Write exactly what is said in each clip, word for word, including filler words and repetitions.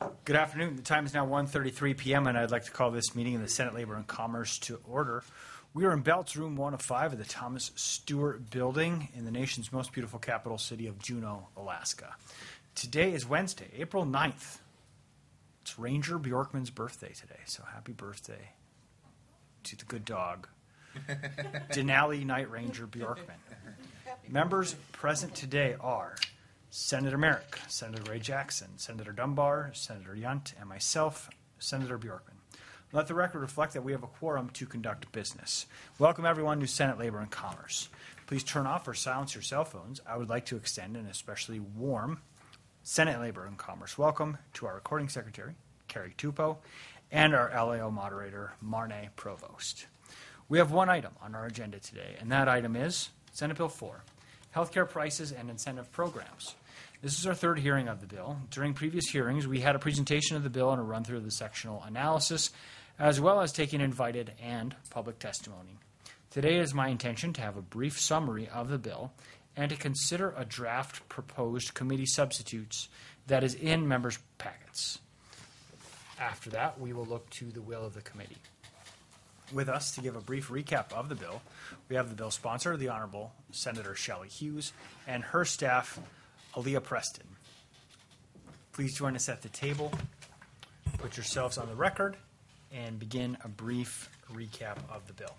Good afternoon. The time is now one thirty-three p.m. and I'd like to call this meeting of the Senate Labor and Commerce to order. We are in Belts Room one oh five of the Thomas Stewart Building in the nation's most beautiful capital city of Juneau, Alaska. Today is Wednesday, April ninth. It's Ranger Bjorkman's birthday today, so happy birthday to the good dog, Denali Night Ranger Bjorkman. Members present today are Senator Merrick, Senator Ray Jackson, Senator Dunbar, Senator Yunt, and myself, Senator Bjorkman. Let the record reflect that we have a quorum to conduct business. Welcome everyone to Senate Labor and Commerce. Please turn off or silence your cell phones. I would like to extend an especially warm Senate Labor and Commerce welcome to our recording secretary, Carrie Tupou, and our L A O moderator, Marne Provost. We have one item on our agenda today, and that item is Senate Bill four, Healthcare Prices and Incentive Programs. This is our third hearing of the bill. During previous hearings, we had a presentation of the bill and a run-through of the sectional analysis, as well as taking invited and public testimony. Today it is my intention to have a brief summary of the bill and to consider a draft proposed committee substitutes that is in members' packets. After that, we will look to the will of the committee. With us to give a brief recap of the bill, we have the bill sponsor, the Honorable Senator Shelley Hughes, and her staff, Aaliyah Preston. Please join us at the table, put yourselves on the record, and begin a brief recap of the bill.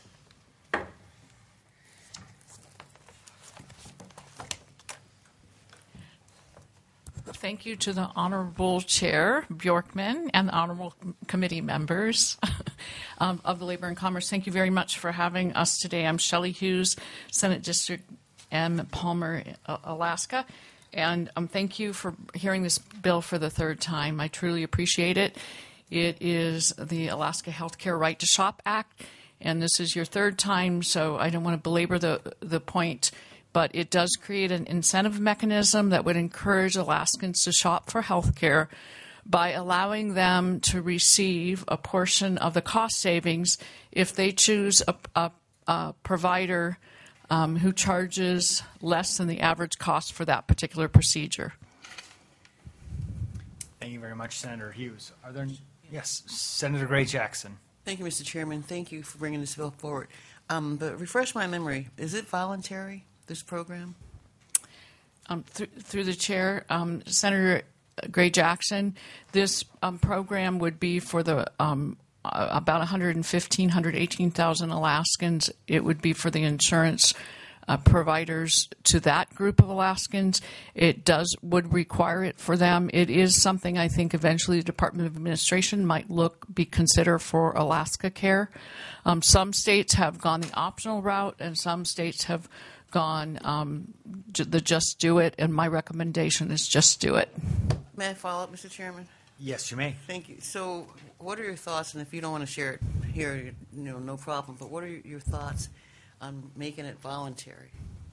Thank you to the Honorable Chair Bjorkman and the Honorable Committee members um, of the Labor and Commerce. Thank you very much for having us today. I'm Shelley Hughes, Senate District M. Palmer, Alaska. And um, thank you for hearing this bill for the third time. I truly appreciate it. It is the Alaska Healthcare Right to Shop Act, and this is your third time, so I don't want to belabor the, the point, but it does create an incentive mechanism that would encourage Alaskans to shop for health care by allowing them to receive a portion of the cost savings if they choose a, a, a provider um, who charges less than the average cost for that particular procedure. Thank you very much, Senator Hughes. Are there any? Yes, Senator Gray Jackson. Thank you, Mister Chairman. Thank you for bringing this bill forward. Um, but refresh my memory. Is it voluntary, this program? Um, th- through the chair, um, Senator Gray Jackson, this um, program would be for the um, uh, about one hundred fifteen, one hundred eighteen thousand Alaskans. It would be for the insurance uh, providers to that group of Alaskans. It does would require it for them. It is something I think eventually the Department of Administration might look be consider for Alaska Care. Um, some states have gone the optional route, and some states have gone um, the just do it, and my recommendation is just do it. May I follow up, Mister Chairman? Yes, you may. Thank you. So what are your thoughts, and if you don't want to share it here, you know, no problem, but what are your thoughts on making it voluntary?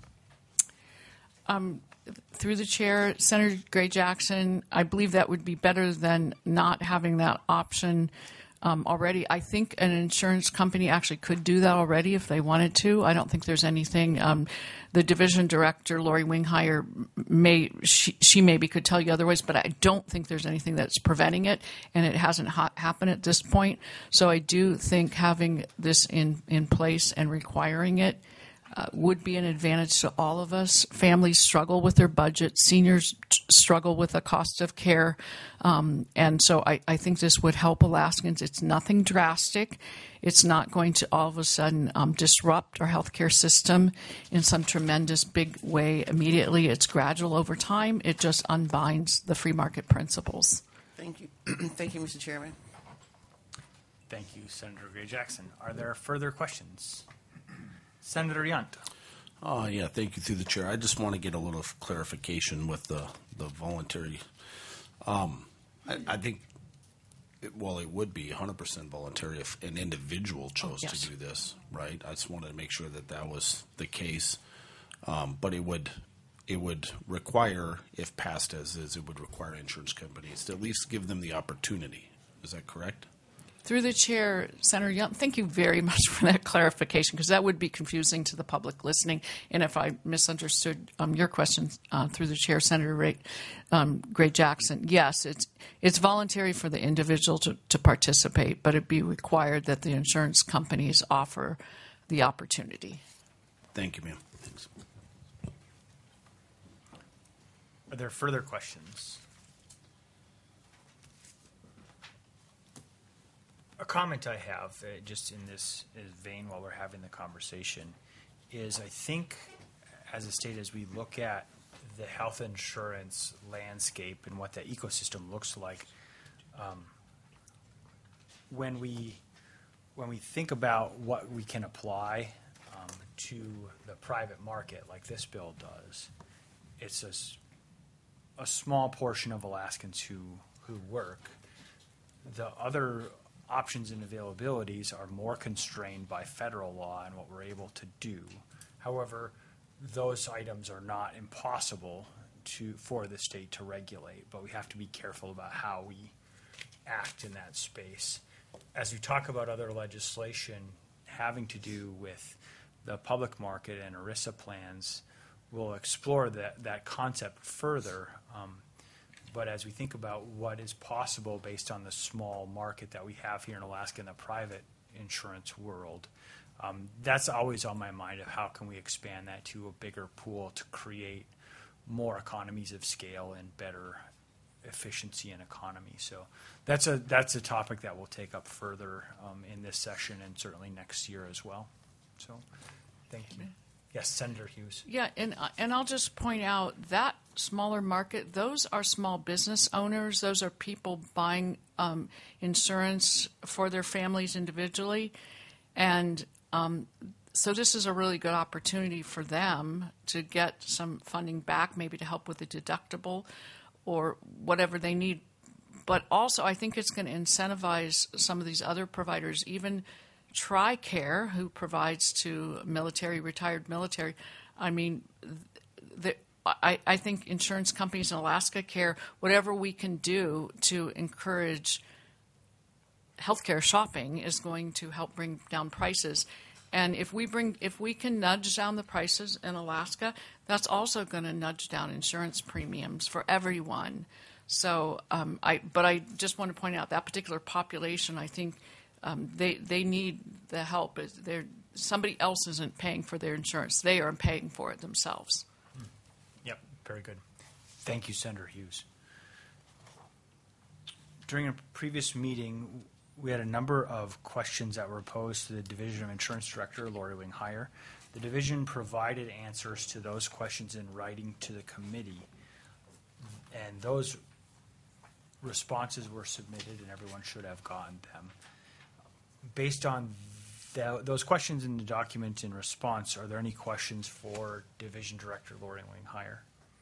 Um, through the chair, Senator Gray Jackson, I believe that would be better than not having that option um, already. I think an insurance company actually could do that already if they wanted to. I don't think there's anything. Um, the division director, Lori Winghire, may she, she maybe could tell you otherwise, but I don't think there's anything that's preventing it, and it hasn't ha- happened at this point. So I do think having this in, in place and requiring it Uh, would be an advantage to all of us. Families struggle with their budget. Seniors t- struggle with the cost of care. Um, and so I, I think this would help Alaskans. It's nothing drastic. It's not going to all of a sudden um, disrupt our healthcare system in some tremendous big way immediately. It's gradual over time. It just unbinds the free market principles. Thank you. Thank you, Mister Chairman. Thank you, Senator Gray Jackson. Are there further questions? Senator Yunt. Oh, yeah, thank you through the chair. I just want to get a little clarification with the, the voluntary. Um, I, I think, it, well, it would be one hundred percent voluntary if an individual chose oh, yes. to do this, right? I just wanted to make sure that that was the case. Um, but it would it would require, if passed as is, it would require insurance companies to at least give them the opportunity. Is that correct? Through the chair, Senator Young, thank you very much for that clarification, because that would be confusing to the public listening. And if I misunderstood um, your question uh, through the chair, Senator Ray, um, Gray Jackson, yes, it's it's voluntary for the individual to, to participate, but it'd be required that the insurance companies offer the opportunity. Thank you, ma'am. Thanks. Are there further questions? A comment I have, uh, just in this uh, vein while we're having the conversation, is I think as a state, as we look at the health insurance landscape and what that ecosystem looks like, um, when we when we think about what we can apply um, to the private market, like this bill does, it's a, s- a small portion of Alaskans who who work. The other options and availabilities are more constrained by federal law and what we're able to do. However, those items are not impossible to for the state to regulate, but we have to be careful about how we act in that space. As we talk about other legislation having to do with the public market and ERISA plans, we'll explore that, that concept further. Um, But as we think about what is possible based on the small market that we have here in Alaska in the private insurance world, um, that's always on my mind of how can we expand that to a bigger pool to create more economies of scale and better efficiency and economy. So that's a that's a topic that we'll take up further um, in this session and certainly next year as well. So thank you. Yes, Senator Hughes. Yeah, and and I'll just point out that smaller market, those are small business owners. Those are people buying um, insurance for their families individually. And um, so this is a really good opportunity for them to get some funding back, maybe to help with the deductible or whatever they need. But also, I think it's going to incentivize some of these other providers, even TRICARE, who provides to military, retired military. I mean, the, I, I think insurance companies in Alaska Care, whatever we can do to encourage healthcare shopping is going to help bring down prices. And if we bring, if we can nudge down the prices in Alaska, that's also going to nudge down insurance premiums for everyone. So, um, I, but I just want to point out that particular population, I think, Um, they they need the help. They're, somebody else isn't paying for their insurance. They are paying for it themselves. Yep, very good. Thank you, Senator Hughes. During a previous meeting, we had a number of questions that were posed to the Division of Insurance Director, Lori Wing-Heyer. The division provided answers to those questions in writing to the committee, and those responses were submitted, and everyone should have gotten them. Based on the, those questions in the document in response, are there any questions for Division Director Lori Wing-Heyer?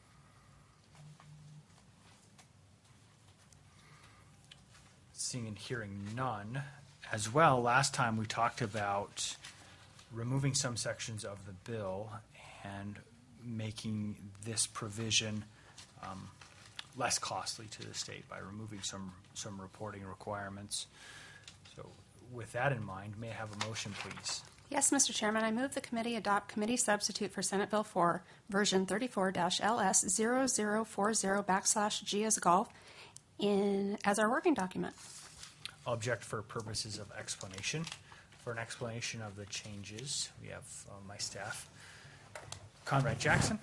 Seeing and hearing none. As well, last time we talked about removing some sections of the bill and making this provision um, less costly to the state by removing some, some reporting requirements. So with that in mind, may I have a motion, please? Yes, Mister Chairman, I move the committee adopt committee substitute for Senate Bill four, version thirty-four L S zero zero four zero backslash G as golf, in as our working document. I'll object for purposes of explanation. For an explanation of the changes, we have uh, my staff. Conrad Jackson.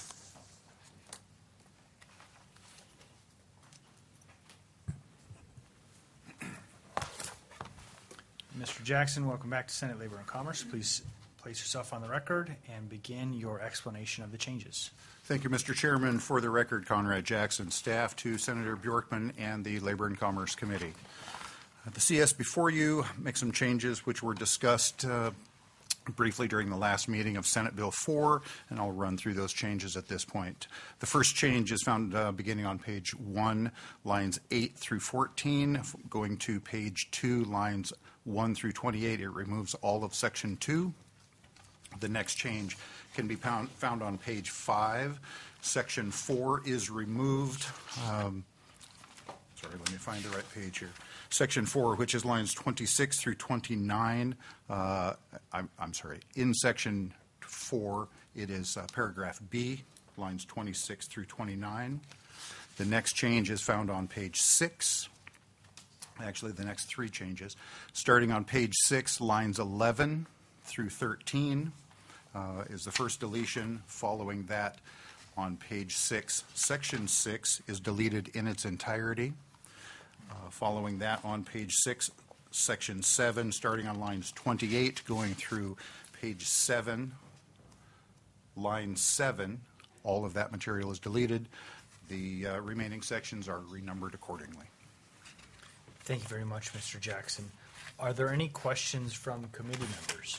Mister Jackson, welcome back to Senate Labor and Commerce. Please place yourself on the record and begin your explanation of the changes. Thank you, Mister Chairman. For the record, Conrad Jackson, staff to Senator Bjorkman and the Labor and Commerce Committee. Uh, the C S before you makes some changes which were discussed uh, briefly during the last meeting of Senate Bill four, and I'll run through those changes at this point. The first change is found uh, beginning on page one, lines eight through fourteen, going to page two, lines one through twenty-eight. It removes all of section two. The next change can be found, found on page five. Section four is removed. Um, sorry, let me find the right page here. Section four, which is lines twenty-six through twenty-nine. Uh, I'm, I'm sorry, in section four, it is uh, paragraph B, lines twenty-six through twenty-nine. The next change is found on page six. Actually, the next three changes. Starting on page six, lines eleven through thirteen uh, is the first deletion. Following that, on page six, section six is deleted in its entirety. Uh, following that, on page six, section seven, starting on lines twenty-eight, going through page seven, line seven, all of that material is deleted. The uh, remaining sections are renumbered accordingly. Thank you very much, Mister Jackson. Are there any questions from committee members?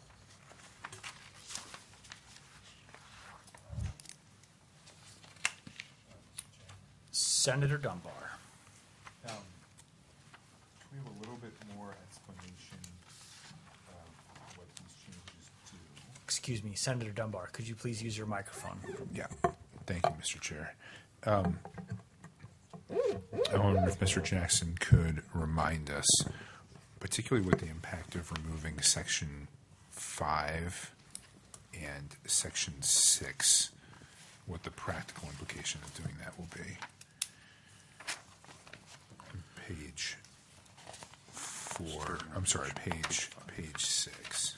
Senator Dunbar. Um, we have a little bit more explanation of what these changes do. Excuse me, Senator Dunbar, could you please use your microphone? Yeah, thank you, Mister Chair. Um, I wonder if Mister Jackson could remind us, particularly with the impact of removing Section five and Section six, what the practical implication of doing that will be. Page four, I'm sorry, page, page six.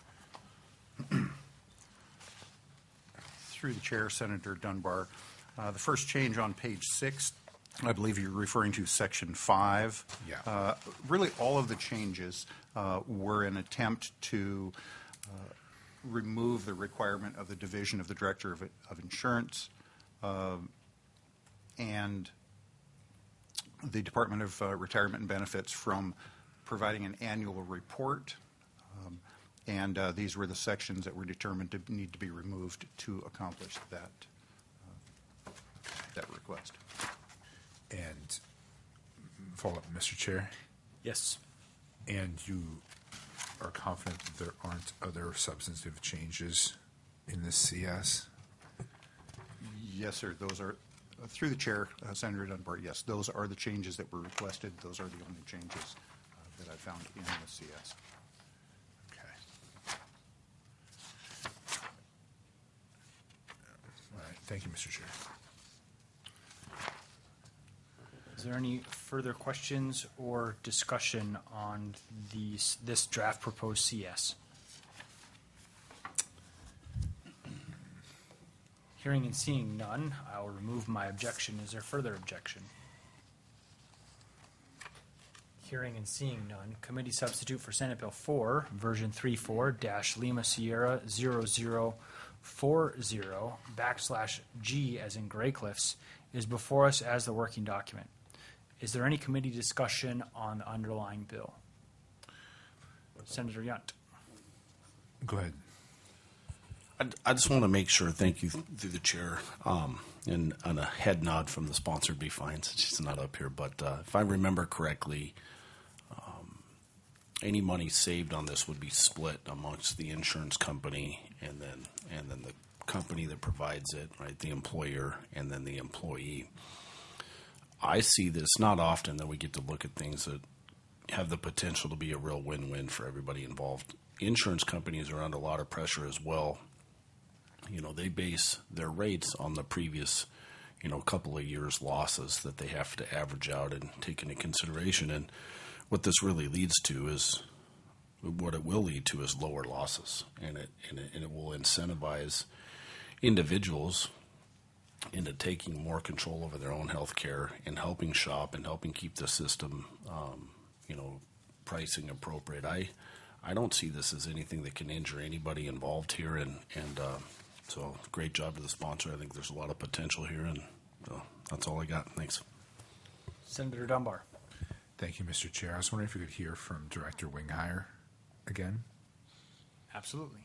Through the chair, Senator Dunbar, uh, the first change on page six, I believe you're referring to section five. Yeah. Uh, really, all of the changes uh, were an attempt to uh, remove the requirement of the division of the director of, of insurance uh, and the Department of uh, Retirement and Benefits from providing an annual report. Um, and uh, these were the sections that were determined to need to be removed to accomplish that, uh, that request. And follow up, Mister Chair. Yes. And you are confident that there aren't other substantive changes in the C S? Yes, sir. Those are, uh, through the chair, uh, Senator Dunbar, yes, those are the changes that were requested. Those are the only changes uh, that I found in the C S. Okay. All right. Thank you, Mister Chair. Is there any further questions or discussion on these, this draft proposed C S? Hearing and seeing none, I will remove my objection. Is there further objection? Hearing and seeing none, committee substitute for Senate Bill four, version three four dash Lima Sierra zero zero four zero backslash G as in Gray Cliffs is before us as the working document. Is there any committee discussion on the underlying bill? Senator Yunt. Go ahead. I, I just want to make sure, thank you through the chair, um, and, and a head nod from the sponsor would be fine since she's not up here. But uh, if I remember correctly, um, any money saved on this would be split amongst the insurance company and then and then the company that provides it, right? The employer and then the employee. I see this not often that we get to look at things that have the potential to be a real win-win for everybody involved. Insurance companies are under a lot of pressure as well. You know, they base their rates on the previous, you know, couple of years' losses that they have to average out and take into consideration. And what this really leads to is, what it will lead to is lower losses, and it and it, and it will incentivize individuals into taking more control over their own health care and helping shop and helping keep the system, um, you know, pricing appropriate. I I don't see this as anything that can injure anybody involved here, and, and uh, so great job to the sponsor. I think there's a lot of potential here, and uh, that's all I got. Thanks. Senator Dunbar. Thank you, Mister Chair. I was wondering if we could hear from Director Winghire again. Absolutely.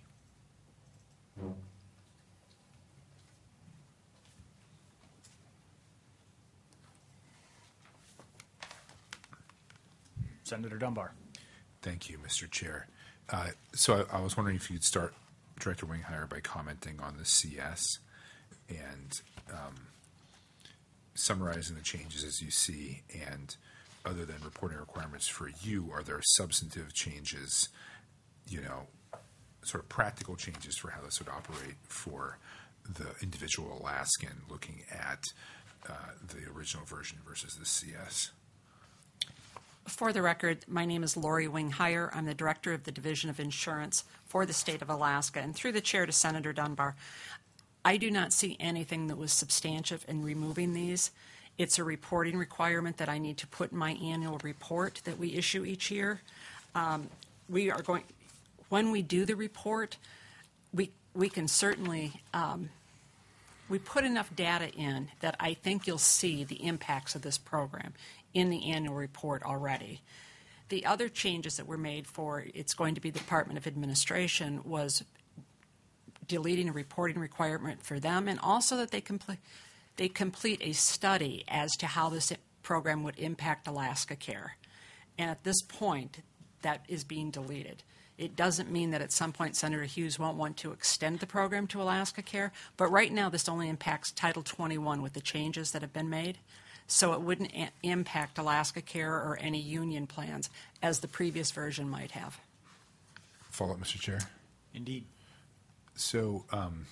Senator Dunbar. Thank you, Mister Chair. Uh, so I, I was wondering if you'd start, Director Winghire, by commenting on the C S and um, summarizing the changes as you see, and other than reporting requirements for you, are there substantive changes, you know, sort of practical changes for how this would operate for the individual Alaskan looking at uh, the original version versus the C S? For the record, my name is Lori Wing-Heyer. I'm the Director of the Division of Insurance for the state of Alaska. And through the chair to Senator Dunbar, I do not see anything that was substantive in removing these. It's a reporting requirement that I need to put in my annual report that we issue each year. Um, we are going, when we do the report, we, we can certainly, um, we put enough data in that I think you'll see the impacts of this program in the annual report already. The other changes that were made for, it's going to be the Department of Administration, was deleting a reporting requirement for them, and also that they complete they complete a study as to how this program would impact Alaska Care. And at this point, that is being deleted. It doesn't mean that at some point Senator Hughes won't want to extend the program to Alaska Care, but right now this only impacts Title twenty-one with the changes that have been made. So it wouldn't a- impact Alaska Care or any union plans as the previous version might have. Follow up, Mister Chair. Indeed. So, um,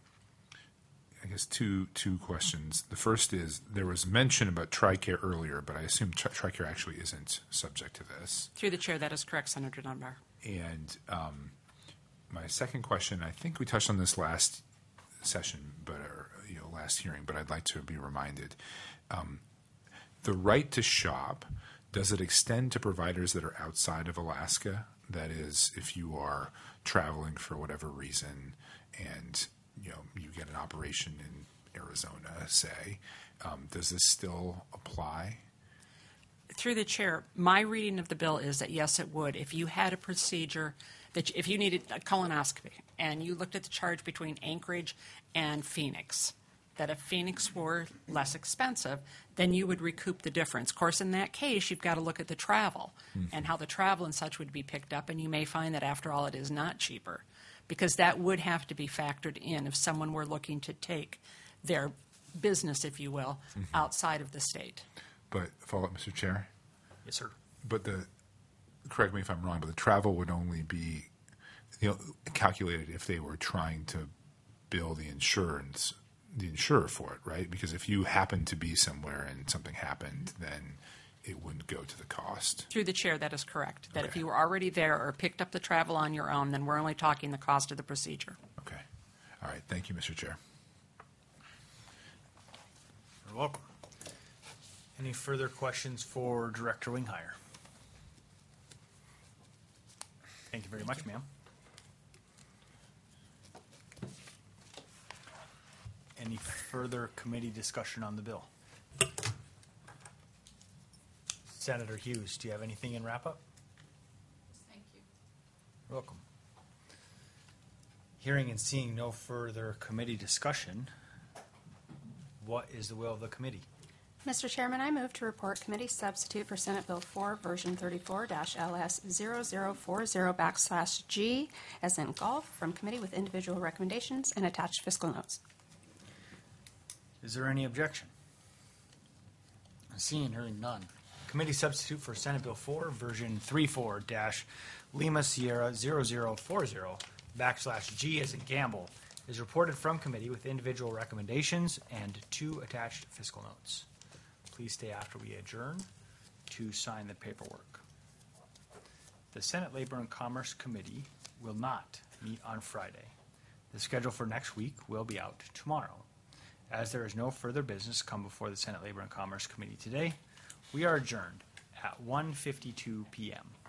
I guess two two questions. The first is, there was mention about TRICARE earlier, but I assume tri- TRICARE actually isn't subject to this. Through the chair, that is correct, Senator Dunbar. And um, my second question, I think we touched on this last session, but or, you know, last hearing, but I'd like to be reminded. Um, the right to shop, does it extend to providers that are outside of Alaska? That is, if you are traveling for whatever reason and you know you get an operation in Arizona, say, um, does this still apply? Through the chair, my reading of the bill is that yes, it would. If you had a procedure, that if you needed a colonoscopy and you looked at the charge between Anchorage and Phoenix, that if Phoenix were less expensive, then you would recoup the difference. Of course, in that case, you've got to look at the travel mm-hmm. and how the travel and such would be picked up, and you may find that after all it is not cheaper, because that would have to be factored in if someone were looking to take their business, if you will, mm-hmm. outside of the state. But, follow up, Mister Chair? Yes, sir. But the, correct me if I'm wrong, but the travel would only be, you know, calculated if they were trying to bill the insurance, the insurer for it, right? Because if you happen to be somewhere and something happened, then it wouldn't go to the cost. Through the chair, that is correct. That Okay. if you were already there or picked up the travel on your own, then we're only talking the cost of the procedure. Okay. All right. Thank you, Mister Chair. You're welcome. Any further questions for Director Wing-Heyer? Thank you very much, ma'am. Any further committee discussion on the bill? Senator Hughes, do you have anything in wrap-up? Thank you. You're welcome. Hearing and seeing no further committee discussion, what is the will of the committee? Mister Chairman, I move to report committee substitute for Senate Bill four, version thirty-four L S zero zero four zero backslash G, as in golf, from committee with individual recommendations and attached fiscal notes. Is there any objection? Seeing and hearing none. Committee substitute for Senate Bill four, version thirty-four dash Lima Sierra zero zero four zero backslash G as in Gamble is reported from committee with individual recommendations and two attached fiscal notes. Please stay after we adjourn to sign the paperwork. The Senate Labor and Commerce Committee will not meet on Friday. The schedule for next week will be out tomorrow. As there is no further business come before the Senate Labor and Commerce Committee today, we are adjourned at one fifty-two p m